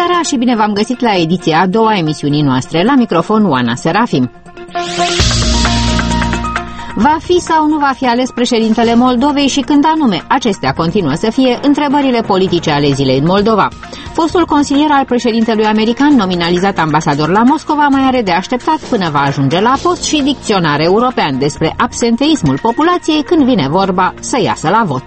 seara și bine v-am găsit la ediția a doua emisiunii noastre. La microfon Oana Serafim. Va fi sau nu va fi ales președintele Moldovei și când anume? Acestea continuă să fie întrebările politice ale zilei în Moldova. Fostul consilier al președintelui american, nominalizat ambasador la Moscova, mai are de așteptat până va ajunge la post și dicționar european despre absenteismul populației când vine vorba să iasă la vot.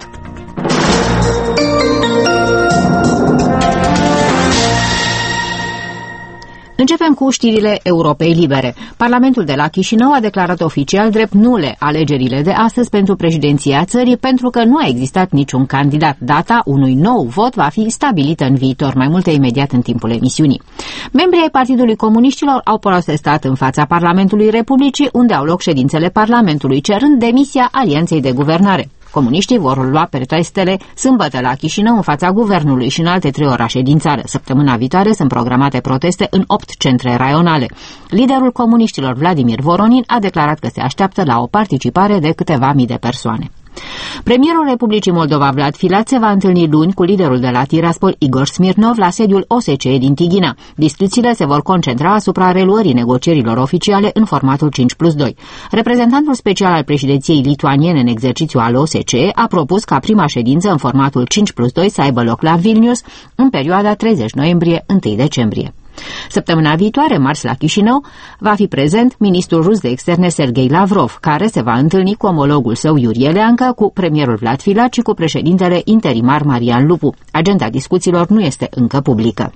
Începem cu știrile Europei Libere. Parlamentul de la Chișinău a declarat oficial drept nule alegerile de astăzi pentru președinția țării pentru că nu a existat niciun candidat. Data unui nou vot va fi stabilită în viitor, mai multe imediat în timpul emisiunii. Membrii ai Partidului Comuniștilor au protestat în fața Parlamentului Republicii, unde au loc ședințele Parlamentului, cerând demisia Alianței de Guvernare. Comuniștii vor lua protestele sâmbătă la Chișinău în fața guvernului și în alte 3 orașe din țară. Săptămâna viitoare sunt programate proteste în 8 centre raionale. Liderul comuniștilor Vladimir Voronin a declarat că se așteaptă la o participare de câteva mii de persoane. Premierul Republicii Moldova, Vlad Filat, se va întâlni luni cu liderul de la Tiraspol, Igor Smirnov, la sediul OSCE din Tighina. Discuțiile se vor concentra asupra reluării negocierilor oficiale în formatul 5+2. Reprezentantul special al președinției lituaniene în exercițiu al OSCE a propus ca prima ședință în formatul 5+2 să aibă loc la Vilnius în perioada 30 noiembrie-1 decembrie. Săptămâna viitoare, marți, la Chișinău, va fi prezent ministrul rus de externe Sergei Lavrov, care se va întâlni cu omologul său Iurie Leancă, cu premierul Vlad Filat și cu președintele interimar Marian Lupu. Agenda discuțiilor nu este încă publică.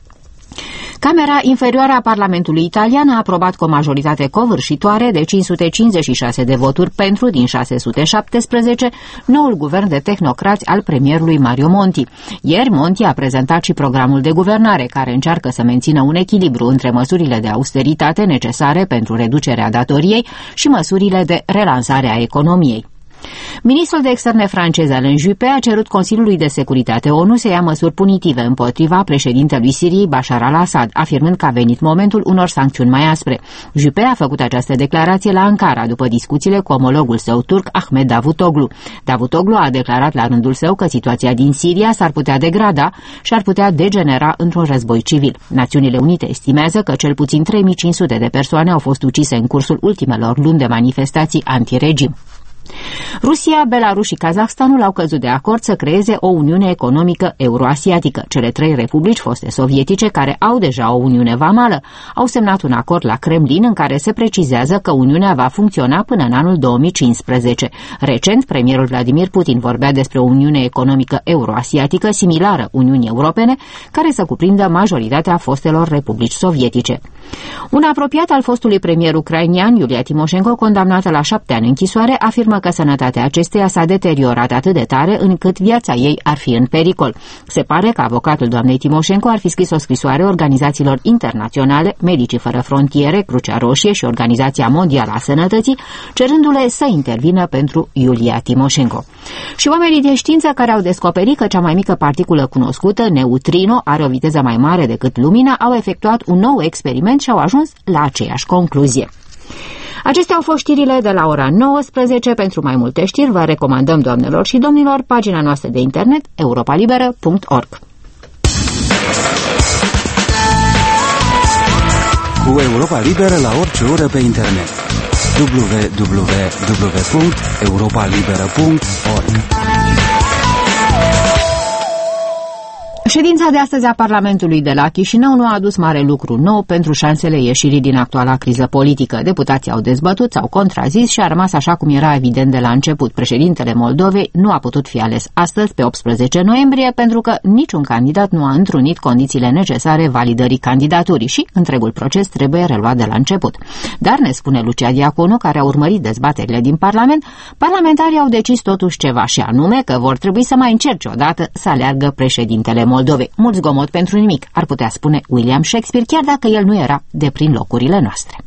Camera inferioară a Parlamentului italian a aprobat cu o majoritate covârșitoare de 556 de voturi pentru din 617 noul guvern de tehnocrați al premierului Mario Monti. Ieri Monti a prezentat și programul de guvernare, care încearcă să mențină un echilibru între măsurile de austeritate necesare pentru reducerea datoriei și măsurile de relansare a economiei. Ministrul de externe francez Alain Juppé a cerut Consiliului de Securitate ONU să ia măsuri punitive împotriva președintelui Siriei Bashar al-Assad, afirmând că a venit momentul unor sancțiuni mai aspre. Juppé a făcut această declarație la Ankara după discuțiile cu omologul său turc Ahmed Davutoglu. Davutoglu a declarat la rândul său că situația din Siria s-ar putea degrada și ar putea degenera într-un război civil. Națiunile Unite estimează că cel puțin 3500 de persoane au fost ucise în cursul ultimelor luni de manifestații antiregim. Rusia, Belarus și Kazahstanul au căzut de acord să creeze o uniune economică euroasiatică. Cele 3 republici foste sovietice, care au deja o uniune vamală, au semnat un acord la Kremlin în care se precizează că uniunea va funcționa până în anul 2015. Recent, premierul Vladimir Putin vorbea despre o uniune economică euroasiatică similară Uniunii Europene, care să cuprindă majoritatea fostelor republici sovietice. Un apropiat al fostului premier ucrainian, Iulia Timoșenko, condamnată la 7 ani închisoare, afirmă că sănătatea acesteia s-a deteriorat atât de tare încât viața ei ar fi în pericol. Se pare că avocatul doamnei Timoșenko ar fi scris o scrisoare organizațiilor internaționale, Medicii Fără Frontiere, Crucea Roșie și Organizația Mondială a Sănătății, cerându-le să intervină pentru Iulia Timoșenko. Și oamenii de știință care au descoperit că cea mai mică particulă cunoscută, neutrino, are o viteză mai mare decât lumina, au efectuat un nou experiment și au ajuns la aceeași concluzie. Acestea au fost știrile de la ora 19. Pentru mai multe știri vă recomandăm, doamnelor și domnilor, pagina noastră de internet europalibera.org. Cu Europa Liberă la orice oră pe internet. www.europalibera.org. Ședința de astăzi a Parlamentului de la Chișinău nu a adus mare lucru nou pentru șansele ieșirii din actuala criză politică. Deputații au dezbătut, s-au contrazis și a rămas așa cum era evident de la început. Președintele Moldovei nu a putut fi ales astăzi, pe 18 noiembrie, pentru că niciun candidat nu a întrunit condițiile necesare validării candidaturii și întregul proces trebuie reluat de la început. Dar, ne spune Lucia Diaconu, care a urmărit dezbaterile din Parlament, parlamentarii au decis totuși ceva, și anume că vor trebui să mai încerce odată să aleargă președintele Moldovei. Mult zgomot pentru nimic, ar putea spune William Shakespeare, chiar dacă el nu era de prin locurile noastre.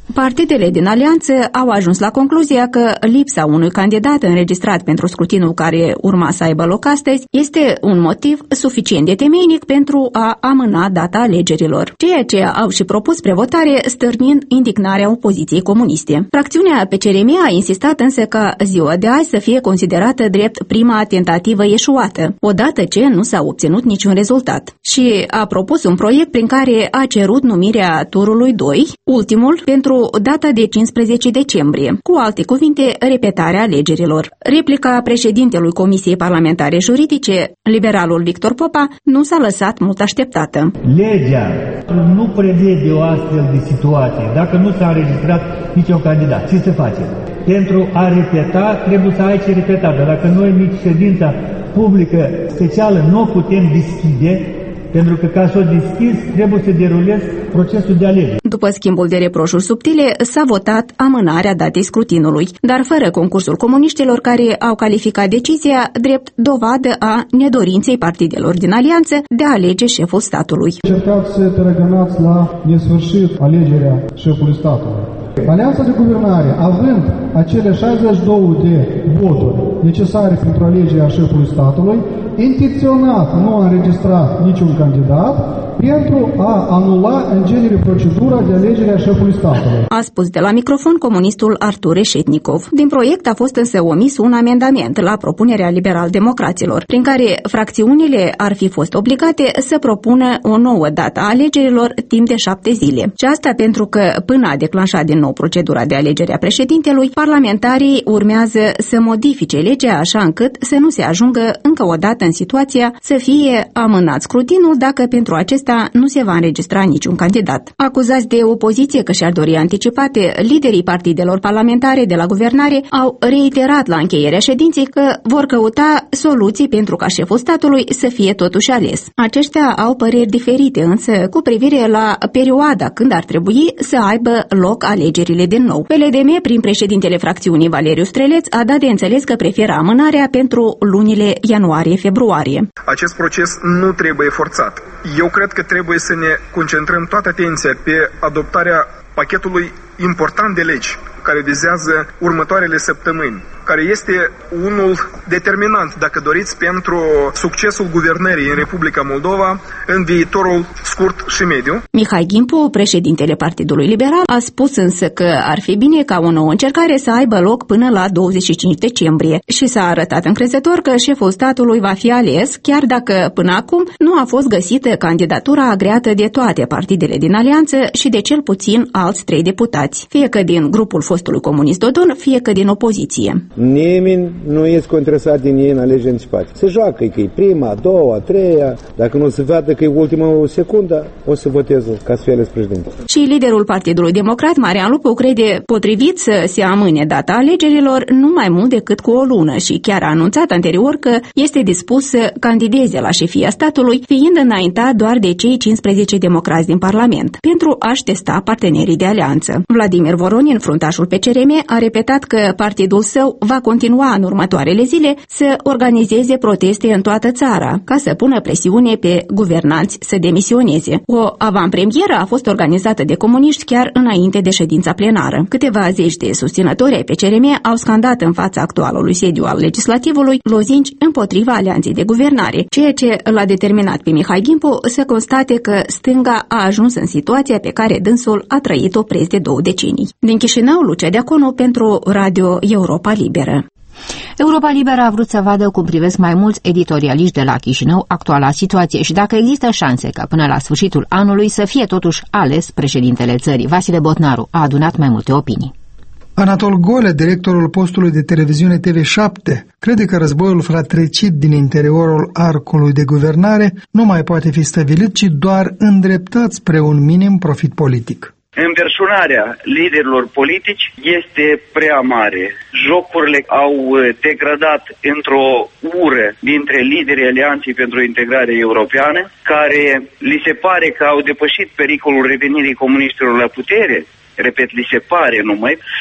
Partidele din alianță au ajuns la concluzia că lipsa unui candidat înregistrat pentru scrutinul care urma să aibă loc astăzi este un motiv suficient de temeinic pentru a amâna data alegerilor, ceea ce au și propus prevotare, stârnind indignarea opoziției comuniste. Fracțiunea PCRM a insistat însă ca ziua de azi să fie considerată drept prima tentativă eșuată, odată ce nu s-a obținut niciun rezultat, și a propus un proiect prin care a cerut numirea turului 2, ultimul, pentru data de 15 decembrie, cu alte cuvinte, repetarea alegerilor. Replica președintelui Comisiei Parlamentare Juridice, liberalul Victor Popa, nu s-a lăsat mult așteptată. Legea nu prevede o astfel de situație. Dacă nu s-a înregistrat niciun candidat, ce se face? Pentru a repeta, trebuie să ai ce repeta. Dar dacă noi nici ședința publică specială nu o putem deschide, pentru că ca să o deschizi, trebuie să derulezi procesul de alegere. După schimbul de reproșuri subtile, s-a votat amânarea datei scrutinului, dar fără concursul comuniștilor, care au calificat decizia drept dovadă a nedorinței partidelor din alianță de a alege șeful statului. Încercați să tărăgănați la nesfârșit alegerea șefului statului. Alianța de guvernare, având acele 62 de voturi necesare pentru alegerea șefului statului, intenționat nu a înregistrat niciun candidat pentru a anula în genere procedura de alegere a șefului statului. A spus de la microfon comunistul Artur Reșetnikov. Din proiect a fost însă omis un amendament la propunerea liberal-democraților, prin care fracțiunile ar fi fost obligate să propună o nouă dată a alegerilor timp de 7 zile. Și asta pentru că, până a declanșat din nou procedura de alegere a președintelui, parlamentarii urmează să modifice legea așa încât să nu se ajungă încă o dată în situația să fie amânat scrutinul dacă pentru acesta nu se va înregistra niciun candidat. Acuzați de opoziție că și-ar dori anticipate, liderii partidelor parlamentare de la guvernare au reiterat la încheierea ședinței că vor căuta soluții pentru ca șeful statului să fie totuși ales. Aceștia au păreri diferite însă cu privire la perioada când ar trebui să aibă loc alegerile din nou. PLDM, prin președintele fracțiunii Valeriu Streleț, a dat de înțeles că preferă amânarea pentru lunile ianuarie-februarie. Acest proces nu trebuie forțat. Eu cred că trebuie să ne concentrăm toată atenția pe adoptarea pachetului important de legi care vizează următoarele săptămâni, care este unul determinant, dacă doriți, pentru succesul guvernării în Republica Moldova în viitorul scurt și mediu. Mihai Gimpu, președintele Partidului Liberal, a spus însă că ar fi bine ca o nouă încercare să aibă loc până la 25 decembrie și s-a arătat încrezător că șeful statului va fi ales, chiar dacă până acum nu a fost găsită candidatura agreată de toate partidele din alianță și de cel puțin alți 3 deputați, fie că din grupul fostului comunist Dodon, fie că din opoziție. Nimeni nu este interesat din ei în alegeri anticipate. Se joacă, că e prima, a doua, a treia, dacă nu se vadă că e ultima secundă, o să voteze ca să fie ales președinte. Și liderul Partidului Democrat, Marian Lupu, crede potrivit să se amâne data alegerilor nu mai mult decât cu o lună și chiar a anunțat anterior că este dispus să candideze la șefia statului, fiind înaintat doar de cei 15 democrați din Parlament, pentru a-și testa partenerii de alianță. Vladimir Voronin, fruntașul PCRM, a repetat că partidul său va continua în următoarele zile să organizeze proteste în toată țara, ca să pună presiune pe guvernanți să demisioneze. O avantpremieră a fost organizată de comuniști chiar înainte de ședința plenară. Câteva zeci de susținători ai PCRM au scandat în fața actualului sediu al legislativului lozinci împotriva alianței de guvernare, ceea ce l-a determinat pe Mihai Gimpu să constate că stânga a ajuns în situația pe care dânsul a trăit-o preț de 2 decenii. Din Chișinău, Lucia Deaconu pentru Radio Europa Liberă. Europa Liberă a vrut să vadă cum privesc mai mulți editorialiști de la Chișinău actuala situație și dacă există șanse ca până la sfârșitul anului să fie totuși ales președintele țării. Vasile Botnaru a adunat mai multe opinii. Anatol Gole, directorul postului de televiziune TV7, crede că războiul fratricid din interiorul arcului de guvernare nu mai poate fi stăvilit, ci doar îndreptat spre un minim profit politic. Înverșunarea liderilor politici este prea mare. Jocurile au degradat într-o ură dintre liderii Alianței pentru Integrare Europeană, care li se pare că au depășit pericolul revenirii comuniștilor la putere, repet, li se pare numai,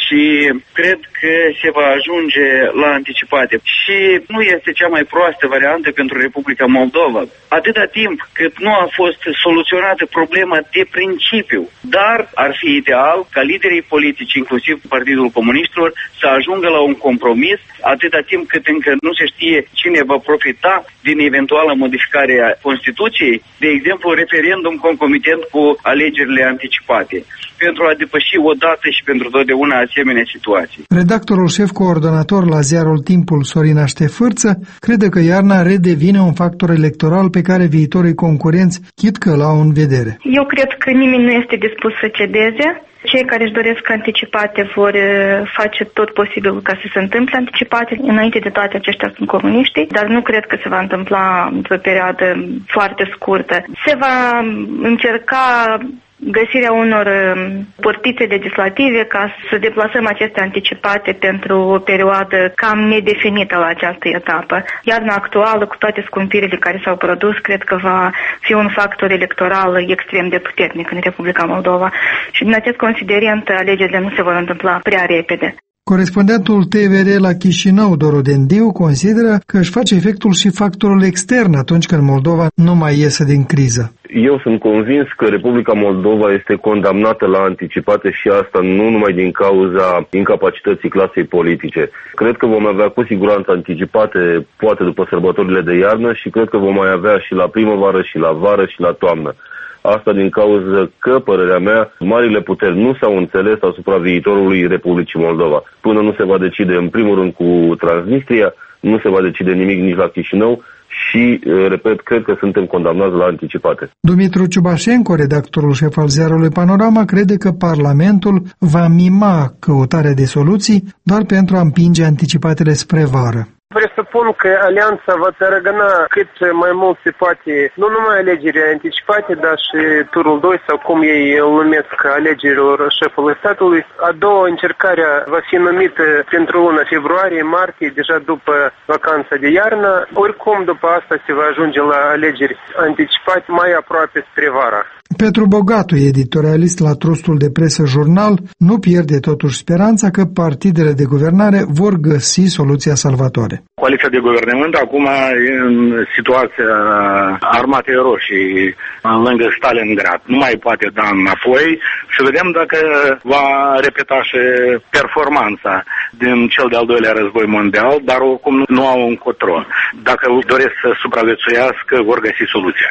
și cred că se va ajunge la anticipate. Și nu este cea mai proastă variantă pentru Republica Moldova, atâta timp cât nu a fost soluționată problema de principiu. Dar ar fi ideal ca liderii politici, inclusiv Partidul Comuniștilor, să ajungă la un compromis atâta timp cât încă nu se știe cine va profita din eventuală modificare a Constituției, de exemplu referendum concomitent cu alegerile anticipate, pentru a depăși odată și pentru totdeauna asemenea situații. Redactorul șef coordonator la ziarul Timpul, Sorin Aștefârță, crede că iarna redevine un factor electoral pe care viitorii concurenți chit că l-au în vedere. Eu cred că nimeni nu este dispus să cedeze. Cei care își doresc anticipate vor face tot posibilul ca să se întâmple anticipate. Înainte de toate, aceștia sunt comuniștii, dar nu cred că se va întâmpla într-o perioadă foarte scurtă. Se va încerca găsirea unor portițe legislative ca să deplasăm aceste anticipate pentru o perioadă cam nedefinită la această etapă. Iarna actuală, cu toate scumpirile care s-au produs, cred că va fi un factor electoral extrem de puternic în Republica Moldova și din acest considerent alegerile nu se vor întâmpla prea repede. Corespondentul TVR la Chișinău, Doru Dendiu, consideră că își face efectul și factorul extern atunci când Moldova nu mai iese din criză. Eu sunt convins că Republica Moldova este condamnată la anticipate și asta nu numai din cauza incapacității clasei politice. Cred că vom avea cu siguranță anticipate, poate după sărbătorile de iarnă, și cred că vom mai avea și la primăvară, și la vară, și la toamnă. Asta din cauza că, părerea mea, marile puteri nu s-au înțeles asupra viitorului Republicii Moldova. Până nu se va decide, în primul rând, cu Transnistria, nu se va decide nimic nici la Chișinău și, repet, cred că suntem condamnați la anticipate. Dumitru Ciubașenko, redactorul șef al ziarului Panorama, crede că Parlamentul va mima căutarea de soluții doar pentru a împinge anticipatele spre vară. Presupun că alianța va tărăgăna cât mai mult se poate, nu numai alegerile anticipate, dar și turul 2 sau cum ei îl numesc alegerilor șefului statului. A doua încercare va fi numită pentru luna februarie-martie, deja după vacanța de iarnă. Oricum, după asta se va ajunge la alegeri anticipate mai aproape spre vara. Petru Bogatu, editorialist la trustul de presă Jurnal, nu pierde totuși speranța că partidele de guvernare vor găsi soluția salvatoare. Coaliția de guvernământ acum e în situația Armatei Roșii, lângă Stalingrad. Nu mai poate da înapoi și vedem dacă va repeta și performanța din cel de-al doilea război mondial, dar oricum nu au încotro. Dacă doresc să supraviețuiască, vor găsi soluția.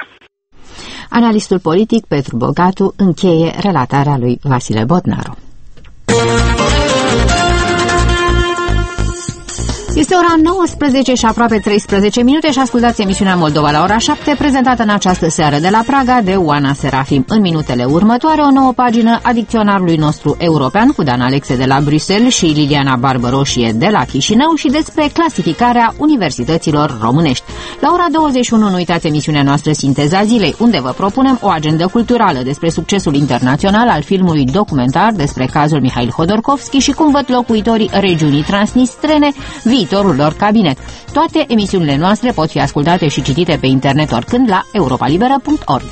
Analistul politic Petru Bogatu încheie relatarea lui Vasile Botnaru. Este ora 19 și aproape 13 minute și ascultați emisiunea Moldova la ora 7, prezentată în această seară de la Praga de Oana Serafim. În minutele următoare, o nouă pagină a dicționarului nostru european cu Dan Alexe de la Bruxelles și Liliana Barbăroșie de la Chișinău și despre clasificarea universităților românești. La ora 21 nu uitați emisiunea noastră Sinteza Zilei, unde vă propunem o agendă culturală despre succesul internațional al filmului documentar despre cazul Mihail Hodorkovski și cum văd locuitorii regiunii transnistrene viitorul lor cabinet. Toate emisiunile noastre pot fi ascultate și citite pe internet oricând la europalibera.org.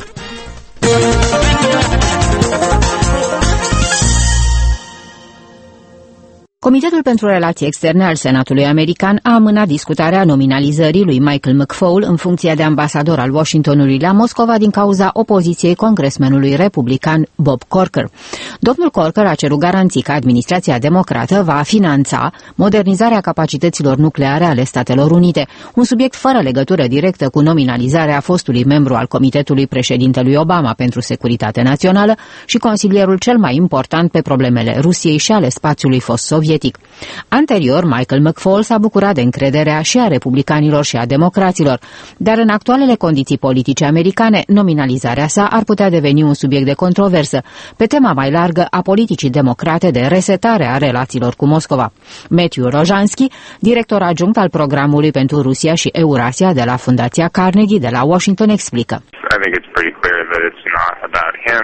Comitetul pentru Relații Externe al Senatului American a amânat discutarea nominalizării lui Michael McFaul în funcția de ambasador al Washingtonului la Moscova din cauza opoziției congresmenului republican Bob Corker. Domnul Corker a cerut garanții că administrația democrată va finanța modernizarea capacităților nucleare ale Statelor Unite, un subiect fără legătură directă cu nominalizarea fostului membru al Comitetului președintelui Obama pentru Securitate Națională și consilierul cel mai important pe problemele Rusiei și ale spațiului fost sovietic. Anterior, Michael McFaul s-a bucurat de încrederea și a republicanilor și a democraților, dar în actualele condiții politice americane, nominalizarea sa ar putea deveni un subiect de controversă, pe tema mai largă a politicii democrate de resetare a relațiilor cu Moscova. Matthew Rojansky, director adjunct al programului pentru Rusia și Eurasia de la Fundația Carnegie de la Washington, explică.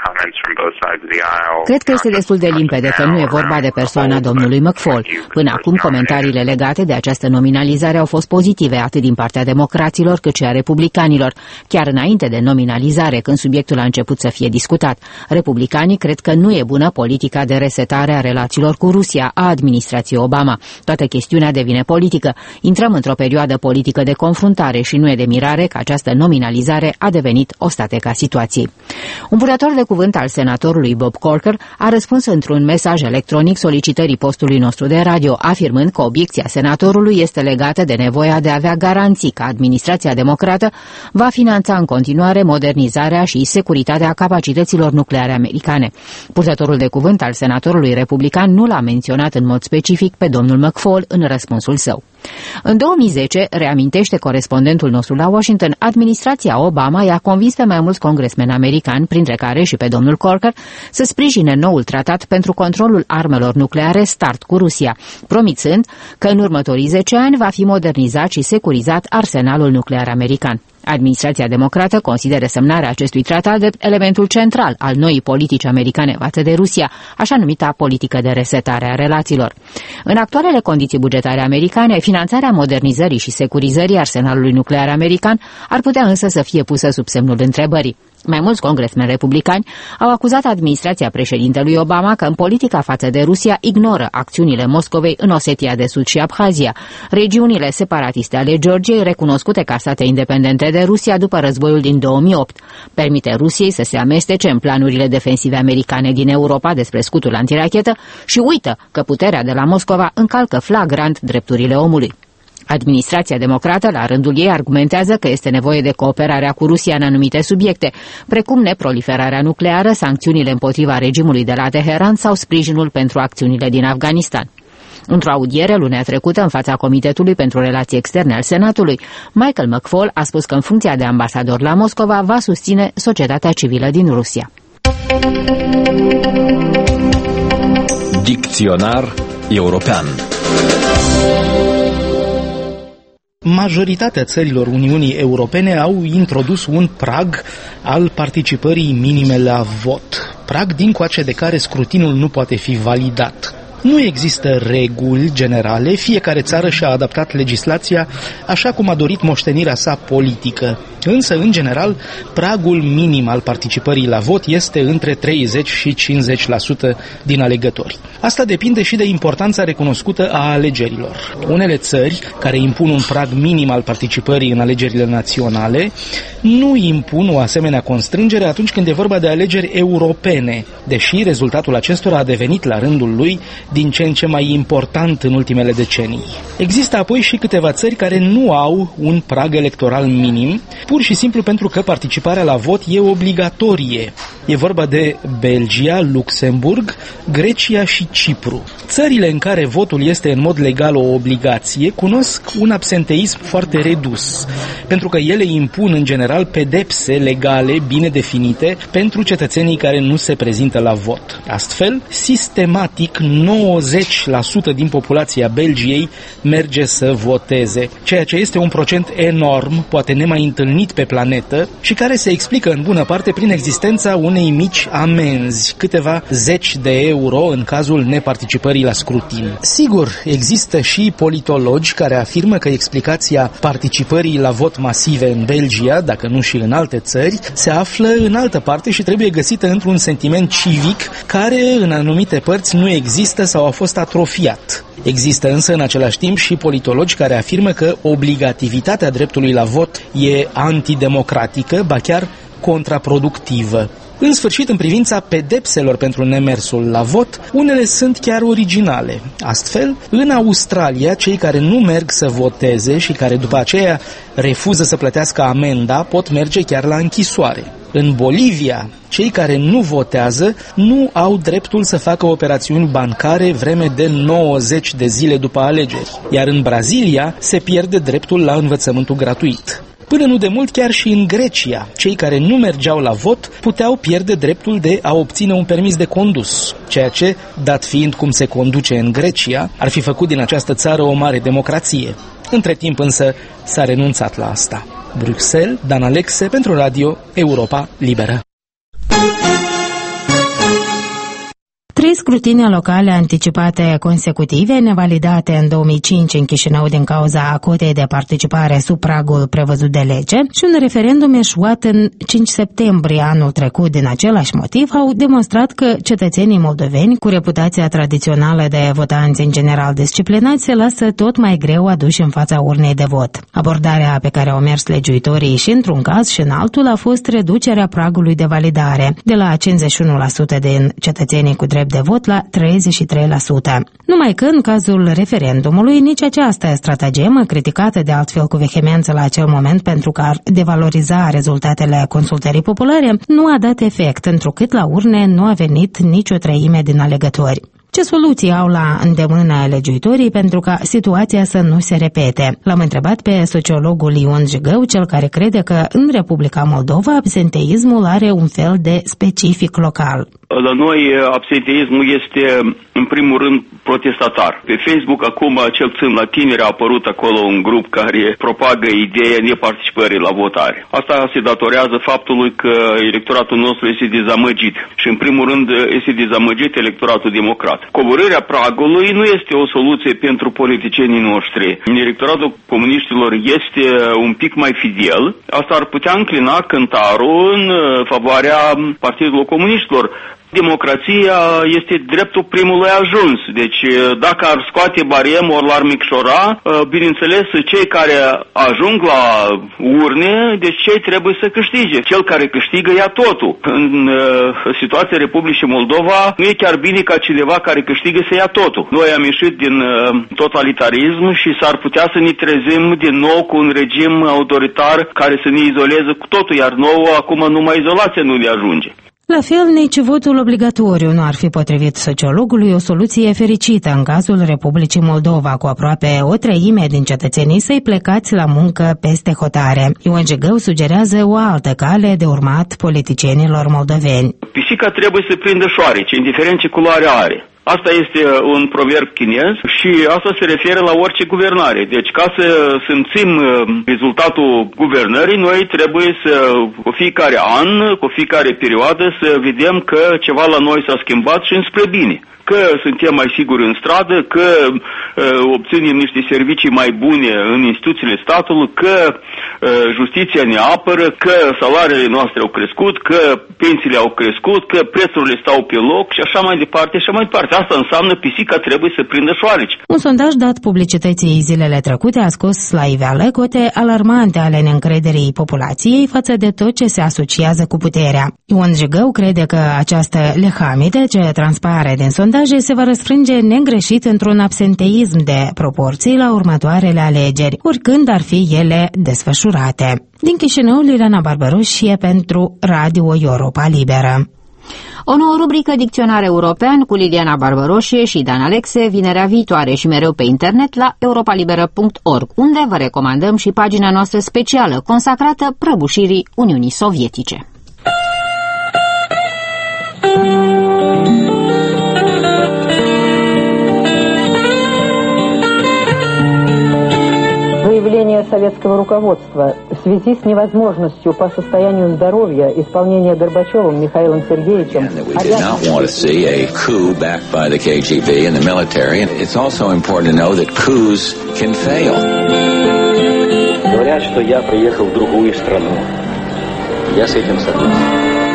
Cred că este destul de limpede că nu e vorba de persoana domnului McFaul. Până acum, comentariile legate de această nominalizare au fost pozitive, atât din partea democraților cât și a republicanilor. Chiar înainte de nominalizare, când subiectul a început să fie discutat, republicanii cred că nu e bună politica de resetare a relațiilor cu Rusia a administrației Obama. Toată chestiunea devine politică. Intrăm într-o perioadă politică de confruntare și nu e de mirare că această nominalizare a devenit o statecă a situației. Un purtător de cuvânt al senatorului Bob Corker a răspuns într-un mesaj electronic solicitării postului nostru de radio, afirmând că obiecția senatorului este legată de nevoia de a avea garanții că administrația democrată va finanța în continuare modernizarea și securitatea capacităților nucleare americane. Purtătorul de cuvânt al senatorului republican nu l-a menționat în mod specific pe domnul McFaul în răspunsul său. În 2010, reamintește corespondentul nostru la Washington, administrația Obama i-a convins pe mai mulți congresmeni americani, printre care și pe domnul Corker, să sprijine noul tratat pentru controlul armelor nucleare START cu Rusia, promițând că în următorii 10 ani va fi modernizat și securizat arsenalul nuclear american. Administrația democrată consideră semnarea acestui tratat de elementul central al noii politici americane față de Rusia, așa numita politică de resetare a relațiilor. În actualele condiții bugetare americane, finanțarea modernizării și securizării arsenalului nuclear american ar putea însă să fie pusă sub semnul întrebării. Mai mulți congresmeni republicani au acuzat administrația președintelui Obama că în politica față de Rusia ignoră acțiunile Moscovei în Osetia de Sud și Abhazia, regiunile separatiste ale Georgiei recunoscute ca state independente de Rusia după războiul din 2008. Permite Rusiei să se amestece în planurile defensive americane din Europa despre scutul antirachetă și uită că puterea de la Moscova încalcă flagrant drepturile omului. Administrația democrată, la rândul ei, argumentează că este nevoie de cooperarea cu Rusia în anumite subiecte, precum neproliferarea nucleară, sancțiunile împotriva regimului de la Teheran sau sprijinul pentru acțiunile din Afganistan. Într-o audiere lunea trecută în fața Comitetului pentru Relații Externe al Senatului, Michael McFaul a spus că în funcția de ambasador la Moscova va susține societatea civilă din Rusia. Dicționar european. Majoritatea țărilor Uniunii Europene au introdus un prag al participării minime la vot, prag dincoace de care scrutinul nu poate fi validat. Nu există reguli generale, fiecare țară și-a adaptat legislația așa cum a dorit moștenirea sa politică. Însă, în general, pragul minim al participării la vot este între 30 și 50% din alegători. Asta depinde și de importanța recunoscută a alegerilor. Unele țări, care impun un prag minim al participării în alegerile naționale, nu impun o asemenea constrângere atunci când e vorba de alegeri europene, deși rezultatul acestora a devenit la rândul lui din ce în ce mai important în ultimele decenii. Există apoi și câteva țări care nu au un prag electoral minim, pur și simplu pentru că participarea la vot e obligatorie. E vorba de Belgia, Luxemburg, Grecia și Cipru. Țările în care votul este în mod legal o obligație cunosc un absenteism foarte redus, pentru că ele impun în general pedepse legale bine definite pentru cetățenii care nu se prezintă la vot. Astfel, sistematic 90% din populația Belgiei merge să voteze, ceea ce este un procent enorm, poate nemai întâlnit pe planetă și care se explică în bună parte prin existența unei mici amenzi, câteva zeci de euro în cazul neparticipării la scrutin. Sigur, există și politologi care afirmă că explicația participării la vot masive în Belgia, dacă nu și în alte țări, se află în altă parte și trebuie găsită într-un sentiment civic care în anumite părți nu există sau a fost atrofiat. Există însă în același timp și politologi care afirmă că obligativitatea dreptului la vot e antidemocratică, ba chiar contraproductivă. În sfârșit, în privința pedepselor pentru nemersul la vot, unele sunt chiar originale. Astfel, în Australia, cei care nu merg să voteze și care după aceea refuză să plătească amenda pot merge chiar la închisoare. În Bolivia, cei care nu votează nu au dreptul să facă operațiuni bancare vreme de 90 de zile după alegeri, iar în Brazilia se pierde dreptul la învățământul gratuit. Până nu de mult, chiar și în Grecia, cei care nu mergeau la vot puteau pierde dreptul de a obține un permis de condus, ceea ce, dat fiind cum se conduce în Grecia, ar fi făcut din această țară o mare democrație. Între timp însă s-a renunțat la asta. Bruxelles, Dan Alexe pentru Radio Europa Liberă. 3 scrutinii locale anticipate consecutive, nevalidate în 2005 în Chișinău din cauza cotei de participare sub pragul prevăzut de lege și un referendum eșuat în 5 septembrie anul trecut din același motiv, au demonstrat că cetățenii moldoveni cu reputația tradițională de votanți în general disciplinați se lasă tot mai greu aduși în fața urnei de vot. Abordarea pe care au mers legiuitorii și într-un caz și în altul a fost reducerea pragului de validare de la 51% din cetățenii cu drept de vot la 33%. Numai că în cazul referendumului nici această stratagemă, criticată de altfel cu vehemență la acel moment pentru că ar devaloriza rezultatele consultării populare, nu a dat efect, întrucât la urne nu a venit nicio treime din alegători. Ce soluții au la îndemână legiuitorii pentru ca situația să nu se repete? L-am întrebat pe sociologul Ion Jigău, cel care crede că în Republica Moldova absenteismul are un fel de specific local. La noi absenteismul este în primul rând protestatar. Pe Facebook acum, cel puțin la tineri, a apărut acolo un grup care propagă ideea neparticipării la votare. Asta se datorează faptului că electoratul nostru este dezamăgit și în primul rând este dezamăgit electoratul democrat. Coborârea pragului nu este o soluție pentru politicienii noștri. Electoratul comuniștilor este un pic mai fidel. Asta ar putea înclina cântarul în favoarea Partidului Comuniștilor. Democrația este dreptul primului ajuns. Deci dacă ar scoate baremă ori l-ar micșora, bineînțeles cei care ajung la urne, deci cei trebuie să câștige. Cel care câștigă ia totul. În situația Republicii Moldova nu e chiar bine ca cineva care câștigă să ia totul. Noi am ieșit din totalitarism și s-ar putea să ne trezim din nou cu un regim autoritar care să ne izoleze cu totul, iar nouă acum numai izolația nu ne ajunge. La fel, nici votul obligatoriu nu ar fi potrivit sociologului o soluție fericită în cazul Republicii Moldova, cu aproape o treime din cetățenii săi plecați la muncă peste hotare. Ion Jigău sugerează o altă cale de urmat politicienilor moldoveni. Pisica trebuie să prindă șoarece, indiferent ce culoare are. Asta este un proverb chinez și asta se referă la orice guvernare. Deci ca să simțim rezultatul guvernării, noi trebuie să, cu fiecare an, cu fiecare perioadă, să vedem că ceva la noi s-a schimbat și înspre bine. Că suntem mai siguri în stradă, că obținem niște servicii mai bune în instituțiile statului, că justiția ne apără, că salariile noastre au crescut, că pensiile au crescut, că prețurile stau pe loc și așa mai departe, și așa mai departe. Asta înseamnă pisica trebuie să prindă șoareci. Un sondaj dat publicității zilele trecute a scos la iveală cote alarmante ale neîncrederii populației față de tot ce se asociază cu puterea. Ion Jigău crede că această lehamite ce transpare din sondaje se va răsfrânge negreșit într-un absenteism de proporții la următoarele alegeri, oricând ar fi ele desfășurate. Din Chișinău, Liliana Barbaroșie pentru Radio Europa Liberă. O nouă rubrică Dicționar European cu Liliana Barbaroșie și Dan Alexe vinerea viitoare și mereu pe internet la europalibera.org, unde vă recomandăm și pagina noastră specială consacrată prăbușirii Uniunii Sovietice. Заявление советского руководства в связи с невозможностью по состоянию здоровья исполнения Горбачевым Михаилом Сергеевичем. We did not want to see a coup backed by the KGB and the military. And it's also important to know that coups can fail. Говорят, что я приехал в другую страну. Я с этим согласен.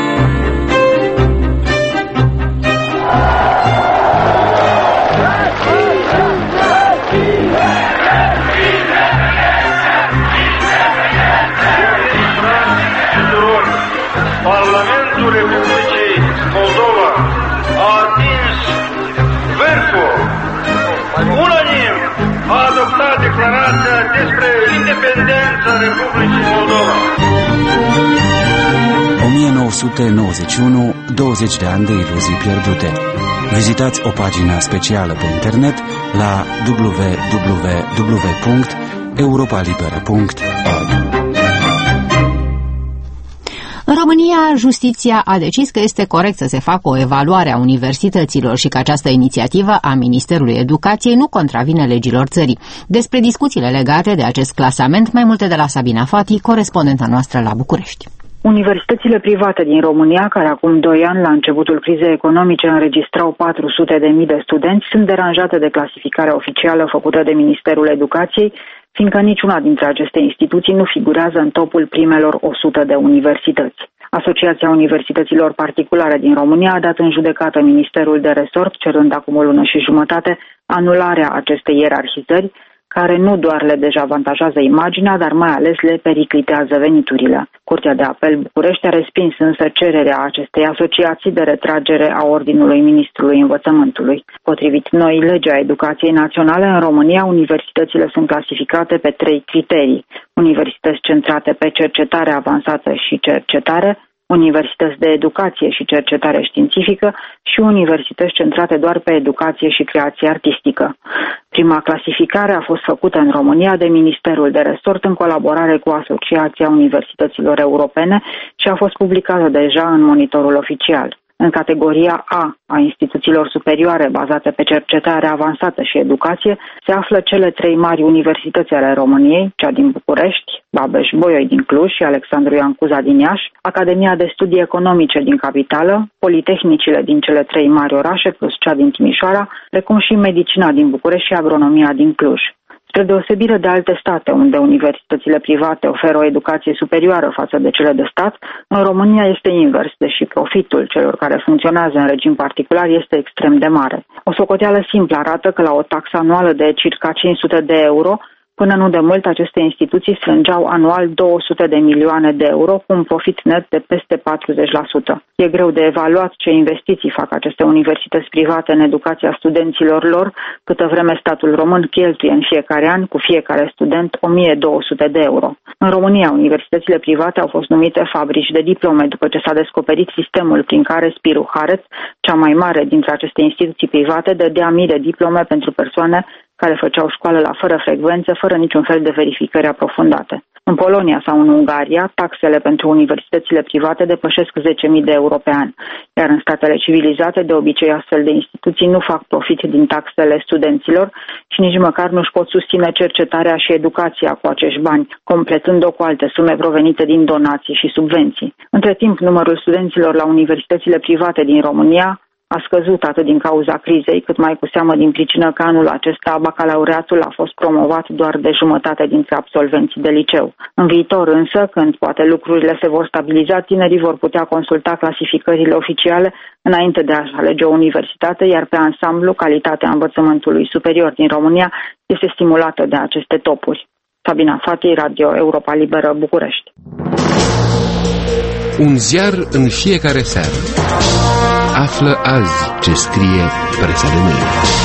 Parlamentul Republicii Moldova a atins vârful. Unanim a adoptat declarația despre independența Republicii Moldova. 1991, 20 de ani de iluzii pierdute. Vizitați o pagină specială pe internet la www.europalibera.org. În România, justiția a decis că este corect să se facă o evaluare a universităților și că această inițiativă a Ministerului Educației nu contravine legilor țării. Despre discuțiile legate de acest clasament, mai multe de la Sabina Fati, corespondenta noastră la București. Universitățile private din România, care acum 2 ani, la începutul crizei economice, înregistrau 400.000 de studenți, sunt deranjate de clasificarea oficială făcută de Ministerul Educației, fiindcă niciuna dintre aceste instituții nu figurează în topul primelor 100 de universități. Asociația Universităților Particulare din România a dat în judecată Ministerul de Resort, cerând acum o lună și jumătate anularea acestei ierarhizări, care nu doar le dezavantajează imaginea, dar mai ales le periclitează veniturile. Curtea de Apel București a respins însă cererea acestei asociații de retragere a ordinului Ministrului Învățământului. Potrivit noii legi a Educației Naționale, în România, universitățile sunt clasificate pe 3 criterii: universități centrate pe cercetare avansată și cercetare, universități de educație și cercetare științifică și universități centrate doar pe educație și creație artistică. Prima clasificare a fost făcută în România de Ministerul de Resort în colaborare cu Asociația Universităților Europene și a fost publicată deja în Monitorul Oficial. În categoria A instituțiilor superioare bazate pe cercetare avansată și educație se află cele 3 mari universități ale României, cea din București, Babeș-Bolyai din Cluj și Alexandru Ioan Cuza din Iași, Academia de Studii Economice din capitală, politehnicile din cele 3 mari orașe plus cea din Timișoara, precum și medicina din București și agronomia din Cluj. Spre deosebire de alte state unde universitățile private oferă o educație superioară față de cele de stat, în România este invers, deși profitul celor care funcționează în regim particular este extrem de mare. O socoteală simplă arată că la o taxă anuală de circa 500 de euro, până nu de mult, aceste instituții strângeau anual 200 de milioane de euro cu un profit net de peste 40%. E greu de evaluat ce investiții fac aceste universități private în educația studenților lor, câtă vreme statul român cheltuie în fiecare an cu fiecare student 1200 de euro. În România, universitățile private au fost numite fabrici de diplome după ce s-a descoperit sistemul prin care Spiru Haret, cea mai mare dintre aceste instituții private, dădea mii de diplome pentru persoane care făceau școală la fără frecvență, fără niciun fel de verificări aprofundate. În Polonia sau în Ungaria, taxele pentru universitățile private depășesc 10.000 de euro pe an, iar în statele civilizate, de obicei, astfel de instituții nu fac profit din taxele studenților și nici măcar nu își pot susține cercetarea și educația cu acești bani, completând-o cu alte sume provenite din donații și subvenții. Între timp, numărul studenților la universitățile private din România a scăzut atât din cauza crizei, cât mai cu seamă din pricină că anul acesta bacalaureatul a fost promovat doar de jumătate dintre absolvenții de liceu. În viitor însă, când poate lucrurile se vor stabiliza, tinerii vor putea consulta clasificările oficiale înainte de a alege o universitate, iar pe ansamblu, calitatea învățământului superior din România este stimulată de aceste topuri. Sabina Fati, Radio Europa Liberă, București. Un ziar în fiecare seară. Află azi ce scrie presa de mâine.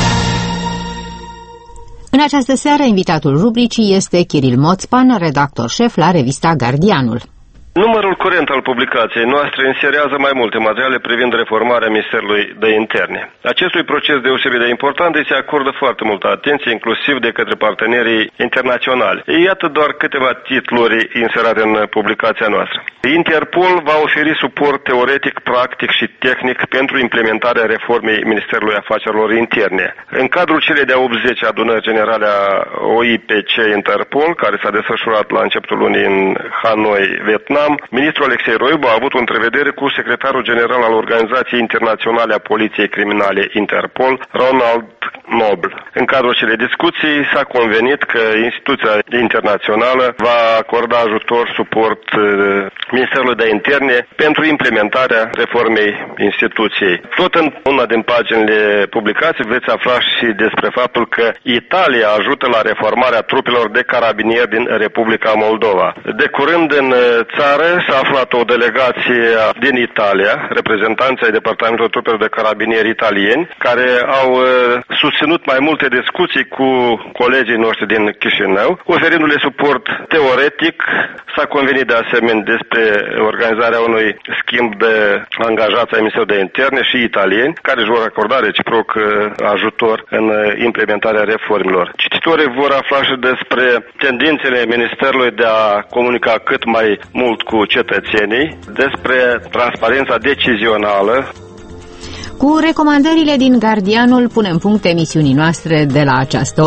În această seară, invitatul rubricii este Chiril Moțpan, redactor șef la revista Gardianul. Numărul curent al publicației noastre inserează mai multe materiale privind reformarea Ministerului de Interne. Acestui proces deosebit de important îi se acordă foarte multă atenție, inclusiv de către partenerii internaționali. Iată doar câteva titluri inserate în publicația noastră. Interpol va oferi suport teoretic, practic și tehnic pentru implementarea reformei Ministerului Afacerilor Interne. În cadrul celei de-a 80 adunări generale a OIPC Interpol, care s-a desfășurat la începutul lunii în Hanoi, Vietnam, ministrul Alexei Roibu a avut o întrevedere cu secretarul general al Organizației Internaționale a Poliției Criminale Interpol, Ronald Noble. În cadrul acelei discuții s-a convenit că instituția internațională va acorda ajutor, suport Ministerului de Interne pentru implementarea reformei instituției. Tot în una din paginile publicației veți afla și despre faptul că Italia ajută la reformarea trupelor de carabinieri din Republica Moldova. De curând în țară s-a aflat o delegație din Italia, reprezentanții ai Departamentului Trupelor de Carabinieri italieni, care au susținut mai multe discuții cu colegii noștri din Chișinău, oferindu-le suport teoretic. S-a convenit de asemenea despre organizarea unui schimb de angajați ai Ministerului de Interne și italieni, care își vor acorda reciproc ajutor în implementarea reformelor. Cititorii vor afla și despre tendințele Ministerului de a comunica cât mai mult cu cetățenii, despre transparența decizională. Cu recomandările din Gardianul punem punct emisiunii noastre de la această oră.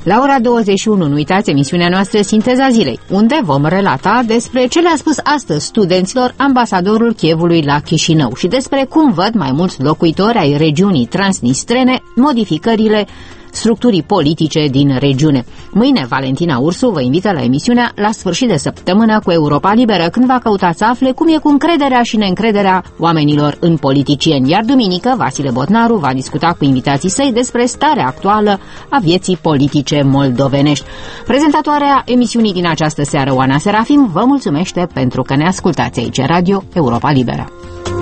La ora 21, nu uitați emisiunea noastră Sinteza Zilei, unde vom relata despre ce le-a spus astăzi studenților ambasadorul Kievului la Chișinău și despre cum văd mai mulți locuitori ai regiunii transnistrene modificările structurii politice din regiune. Mâine, Valentina Ursu vă invită la emisiunea La sfârșit de săptămână cu Europa Liberă, când va căuta să afle cum e cu încrederea și neîncrederea oamenilor în politicieni. Iar duminică, Vasile Botnaru va discuta cu invitații săi despre starea actuală a vieții politice moldovenești. Prezentatoarea emisiunii din această seară, Oana Serafim, vă mulțumește pentru că ne ascultați aici, Radio Europa Liberă.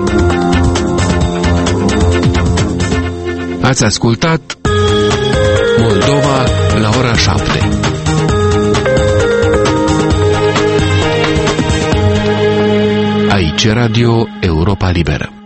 Ați ascultat Moldova la ora 7. Aici Radio Europa Liberă.